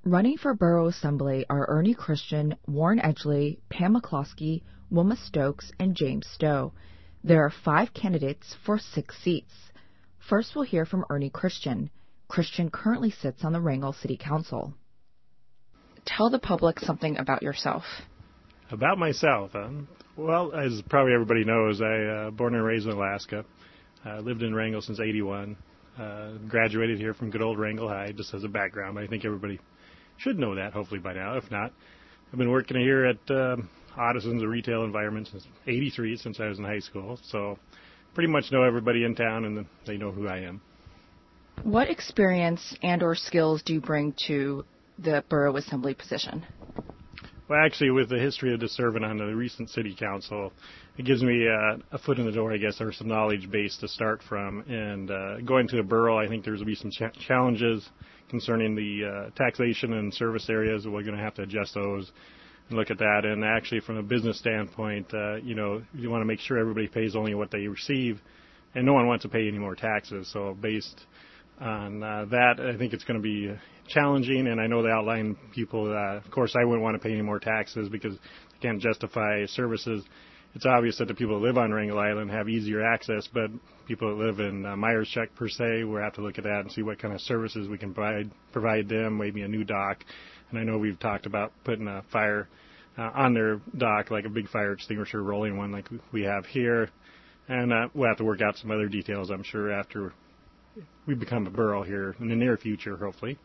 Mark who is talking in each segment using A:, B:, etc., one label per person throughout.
A: Running for Borough Assembly are Ernie Christian, Warren Edgley, Pam McCloskey, Wilma Stokes, and James Stowe. There are 5 candidates for 6 seats. First, we'll hear from Ernie Christian. Christian currently sits on the Wrangell City Council. Tell the public something about yourself.
B: About myself, well, as probably everybody knows, I born and raised in Alaska. Lived in Wrangell since '81. Graduated here from good old Wrangell High, just as a background. I think everybody should know that, hopefully by now. If not, I've been working here at Ottison's, a retail environment, since '83, since I was in high school. So pretty much know everybody in town, and they know who I am.
A: What experience and or skills do you bring to the Borough Assembly position?
B: Well, actually, with the history of just serving on the recent city council, it gives me a foot in the door, I guess, or some knowledge base to start from. And going to a borough, I think there's going to be some challenges concerning the taxation and service areas. We're going to have to adjust those and look at that. And actually, from a business standpoint, you want to make sure everybody pays only what they receive, and no one wants to pay any more taxes. So based on that, I think it's going to be challenging, and I know they outline people. Of course, I wouldn't want to pay any more taxes because they can't justify services. It's obvious that the people that live on Wrangell Island have easier access, but people that live in Myerschuck, per se, we'll have to look at that and see what kind of services we can provide them, maybe a new dock. And I know we've talked about putting a fire on their dock, like a big fire extinguisher, rolling one like we have here. And we'll have to work out some other details, I'm sure, after we become a borough here in the near future, hopefully.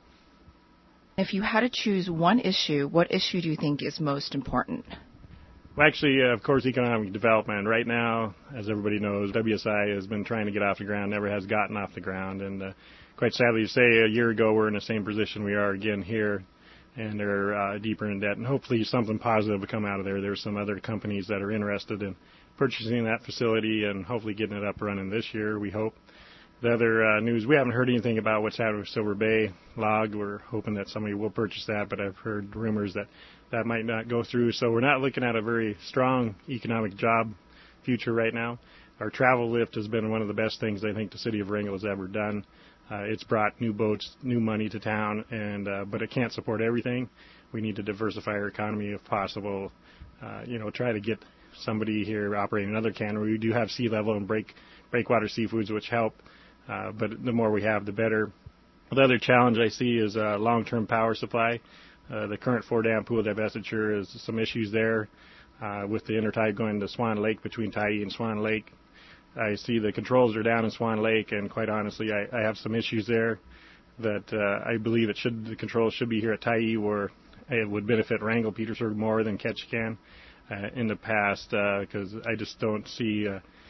A: If you had to choose one issue, what issue do you think is most important?
B: Well, actually, of course, economic development. Right now, as everybody knows, WSI has been trying to get off the ground, never has gotten off the ground. And quite sadly to say, a year ago, we're in the same position we are again here, and they're deeper in debt. And hopefully something positive will come out of there. There's some other companies that are interested in purchasing that facility and hopefully getting it up and running this year, we hope. The other news, we haven't heard anything about what's happening with Silver Bay Log. We're hoping that somebody will purchase that, but I've heard rumors that that might not go through. So we're not looking at a very strong economic job future right now. Our travel lift has been one of the best things I think the city of Wrangell has ever done. It's brought new boats, new money to town, and but it can't support everything. We need to diversify our economy if possible. Try to get somebody here operating another cannery. We do have sea level and breakwater seafoods, which help. But the more we have, the better. The other challenge I see is long-term power supply. The current 4-dam pool divestiture is some issues there with the intertide going to Swan Lake between Tyee and Swan Lake. I see the controls are down in Swan Lake, and quite honestly, I have some issues there that I believe the controls should be here at Tyee, where it would benefit Wrangell Petersburg more than Ketchikan in the past, because I just don't see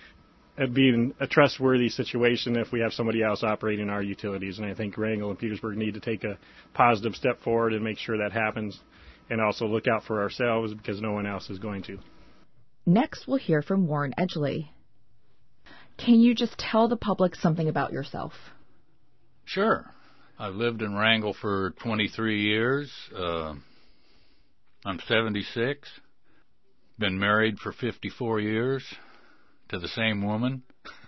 B: it being a trustworthy situation if we have somebody else operating our utilities. And I think Wrangell and Petersburg need to take a positive step forward and make sure that happens, and also look out for ourselves because no one else is going to.
A: Next, we'll hear from Warren Edgley. Can you just tell the public something about yourself?
C: Sure. I've lived in Wrangell for 23 years. I'm 76. Been married for 54 years to the same woman.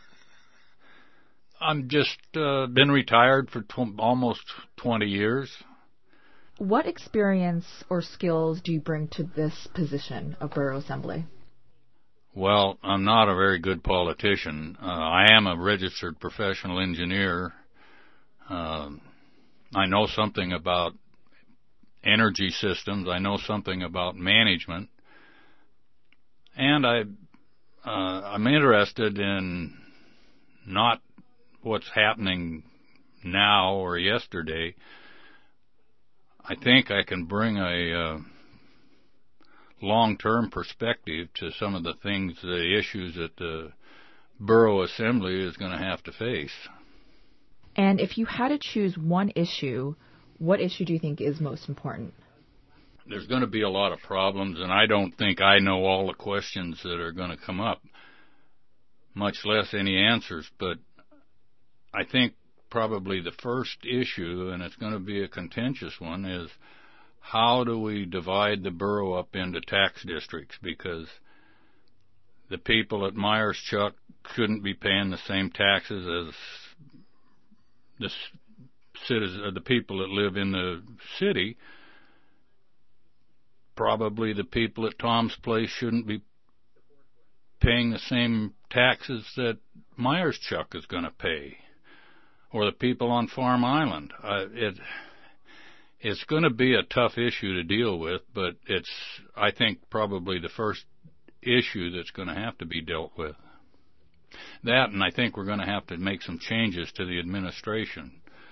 C: I'm just been retired for almost 20 years.
A: What experience or skills do you bring to this position of Borough Assembly?
C: Well, I'm not a very good politician. I am a registered professional engineer. I know something about energy systems. I know something about management. And I'm interested in not what's happening now or yesterday. I think I can bring a long-term perspective to some of the issues that the Borough Assembly is going to have to face.
A: And if you had to choose one issue, what issue do you think is most important?
C: There's going to be a lot of problems, and I don't think I know all the questions that are going to come up, much less any answers. But I think probably the first issue, and it's going to be a contentious one, is how do we divide the borough up into tax districts? Because the people at Myerschuck shouldn't be paying the same taxes as the the people that live in the city, probably the people at Tom's Place shouldn't be paying the same taxes that Myers Chuck is going to pay, or the people on Farm Island. It's going to be a tough issue to deal with, but it's, I think, probably the first issue that's going to have to be dealt with. That, and I think we're going to have to make some changes to the administration.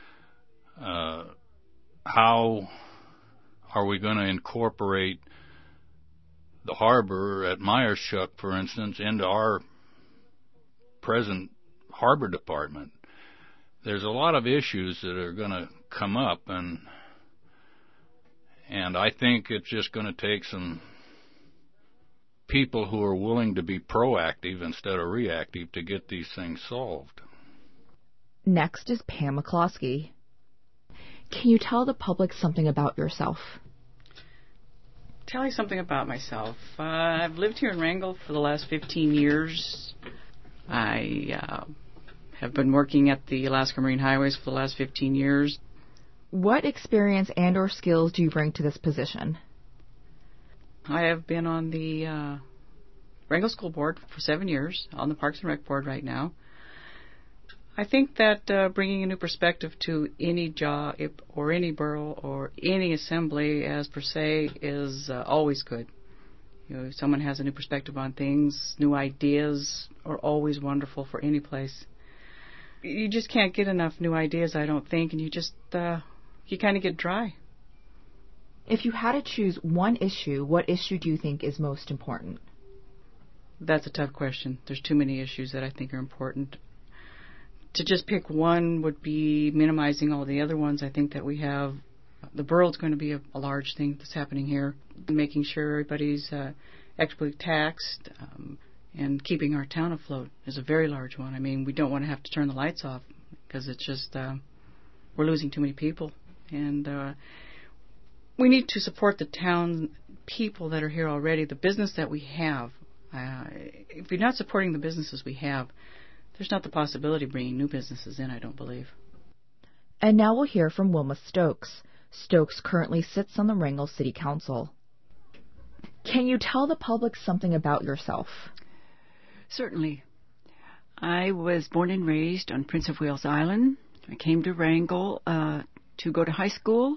C: How are we going to incorporate the harbor at Myers Chuck, for instance, into our present harbor department? There's a lot of issues that are going to come up, and I think it's just going to take some people who are willing to be proactive instead of reactive to get these things solved.
A: Next is Pam McCloskey. Can you tell the public something about yourself?
D: Tell you something about myself. I've lived here in Wrangell for the last 15 years. I have been working at the Alaska Marine Highways for the last 15 years.
A: What experience and or skills do you bring to this position?
D: I have been on the Wrangell School Board for 7 years, on the Parks and Rec Board right now. I think that bringing a new perspective to any job or any borough or any assembly as per se is always good. You know, if someone has a new perspective on things, new ideas are always wonderful for any place. You just can't get enough new ideas, I don't think, and you just, you kind of get dry.
A: If you had to choose one issue, what issue do you think is most important?
D: That's a tough question. There's too many issues that I think are important. To just pick one would be minimizing all the other ones. I think that we have, the borough's going to be a large thing that's happening here. Making sure everybody's equitably taxed and keeping our town afloat is a very large one. I mean, we don't want to have to turn the lights off because it's just, we're losing too many people. And we need to support the town people that are here already, the business that we have. If you're not supporting the businesses we have, there's not the possibility of bringing new businesses in, I don't believe.
A: And now we'll hear from Wilma Stokes. Stokes currently sits on the Wrangell City Council. Can you tell the public something about yourself?
E: Certainly. I was born and raised on Prince of Wales Island. I came to Wrangell to go to high school.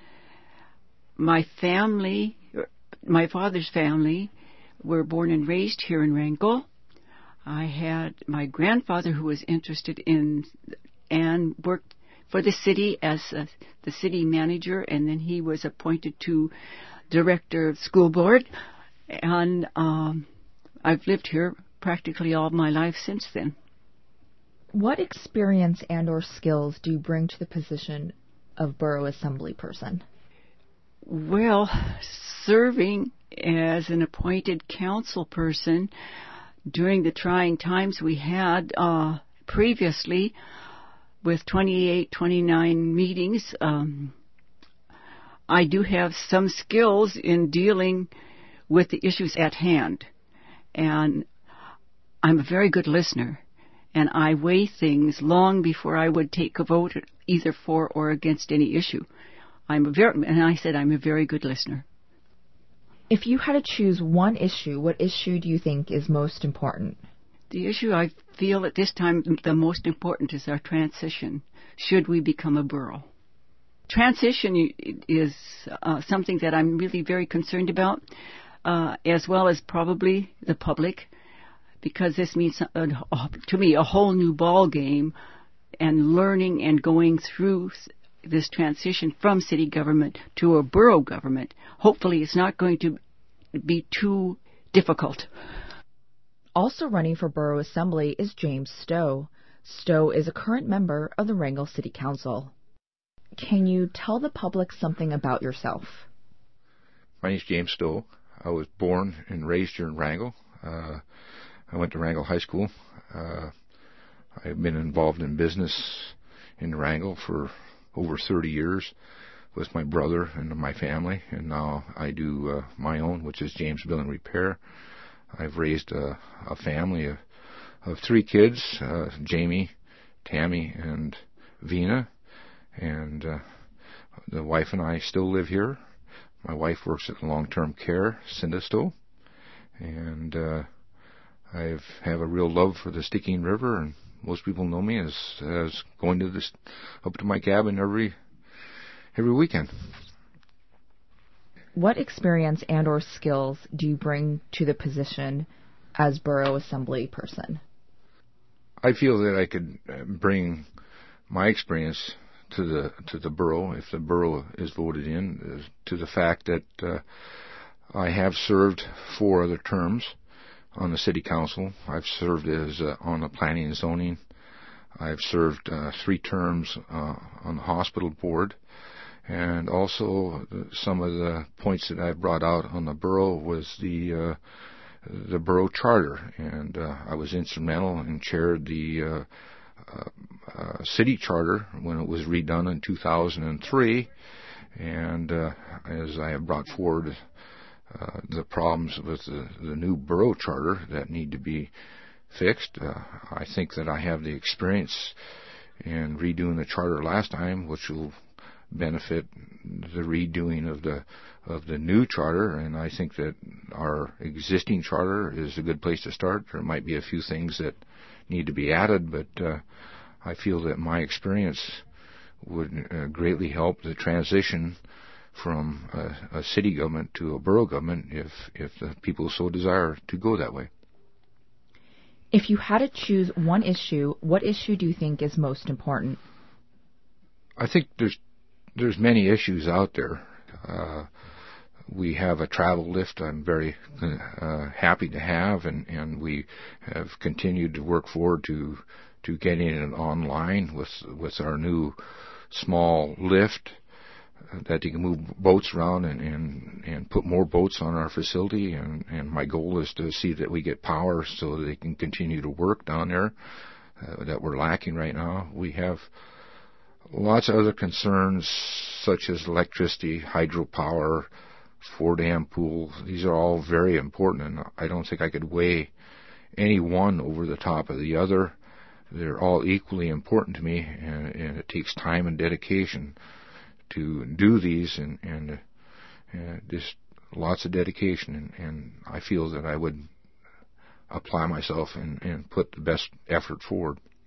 E: My family, my father's family, were born and raised here in Wrangell. I had my grandfather who was interested in and worked for the city as the city manager, and then he was appointed to director of school board. And I've lived here practically all my life since then.
A: What experience and or skills do you bring to the position of borough assembly person?
E: Well, serving as an appointed council person during the trying times we had previously with 28, 29 meetings, I do have some skills in dealing with the issues at hand. And I'm a very good listener. And I weigh things long before I would take a vote either for or against any issue. I'm a very good listener.
A: If you had to choose one issue, what issue do you think is most important?
E: The issue I feel at this time the most important is our transition, should we become a borough. Transition is something that I'm really very concerned about, as well as probably the public, because this means, to me, a whole new ball game and learning and going through this transition from city government to a borough government. Hopefully it's not going to be too difficult.
A: Also running for borough assembly is James Stowe. Stowe is a current member of the Wrangell City Council. Can you tell the public something about yourself?
F: My name is James Stowe. I was born and raised here in Wrangell. I went to Wrangell High School. I've been involved in business in Wrangell for over 30 years with my brother and my family, and now I do my own, which is James Building Repair. I've raised a family of 3 kids, Jamie, Tammy, and Vina, And the wife and I still live here. My wife works at long-term care, Sindisto, and I have a real love for the Stikine River, and most people know me as going to up to my cabin every weekend.
A: What experience and or skills do you bring to the position as borough assembly person?
F: I feel that I could bring my experience to the borough, if the borough is voted in, to the fact that I have served 4 other terms on the city council. I've served as on the planning and zoning. I've served 3 terms on the hospital board. And also some of the points that I brought out on the borough was the borough charter, and I was instrumental and chaired the city charter when it was redone in 2003. And as I have brought forward the problems with the new borough charter that need to be fixed, I think that I have the experience in redoing the charter last time, which will benefit the redoing of the new charter, and I think that our existing charter is a good place to start. There might be a few things that need to be added, but I feel that my experience would greatly help the transition from a city government to a borough government if the people so desire to go that way.
A: If you had to choose one issue, what issue do you think is most important?
F: I think there's many issues out there. We have a travel lift I'm very happy to have, and we have continued to work forward to getting it online with our new small lift that you can move boats around and put more boats on our facility, and my goal is to see that we get power so that they can continue to work down there that we're lacking right now. We have lots of other concerns such as electricity, hydropower, 4-dam pools. These are all very important, and I don't think I could weigh any one over the top of the other. They're all equally important to me, and it takes time and dedication to do these, and just lots of dedication, and I feel that I would apply myself and put the best effort forward.